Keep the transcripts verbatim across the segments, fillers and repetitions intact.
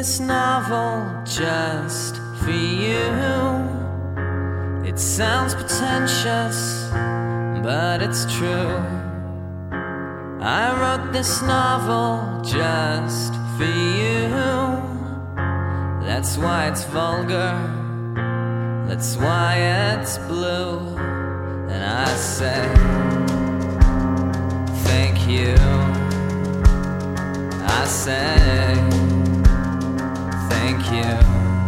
this novel just for you. It sounds pretentious, but it's true. I wrote this novel just for you. That's why it's vulgar, that's why it's blue. And I say thank you. I say thank you.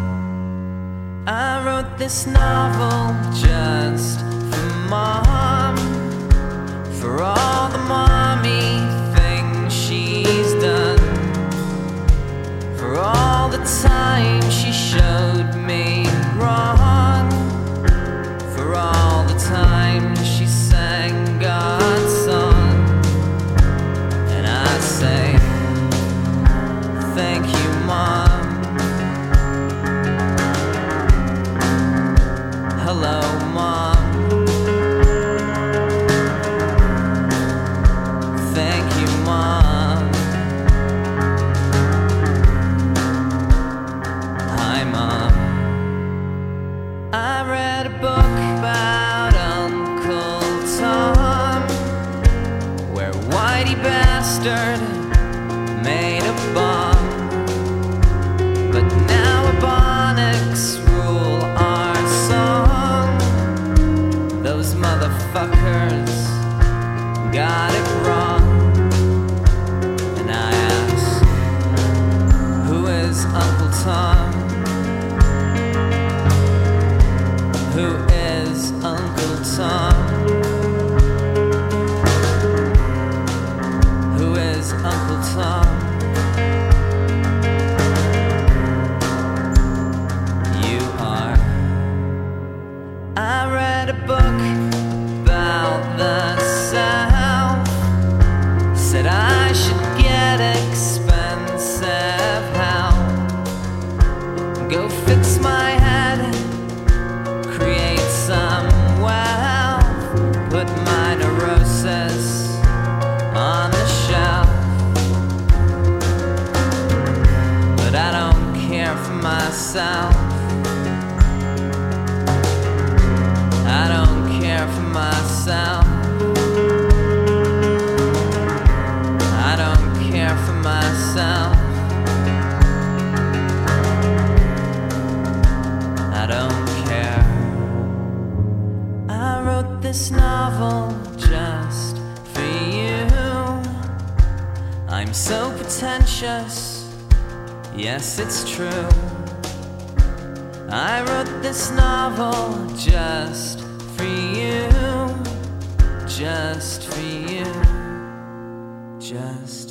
I wrote this novel just for Mom, for all the mommy things she's done, for all the time she showed me wrong, for all the time she sang God's song. And I say thank you, Mom. Hello, Mom. Thank you, Mom. Hi, Mom. I read a book about Uncle Tom, where Whitey Bastard made a bomb. But now Ebonics rule our song. Those motherfuckers got it wrong. And I ask, who is Uncle Tom? Who is Uncle Tom? Who is Uncle Tom? You are. I read a book about the South, said I should get expensive help, go fix my head, create some wealth, put my neurosis on the shelf. But I don't care for myself. I don't care for myself. I don't care for myself. I don't care. I wrote this novel just for you. I'm so pretentious, yes, it's true. I wrote this novel just for you, just for you, just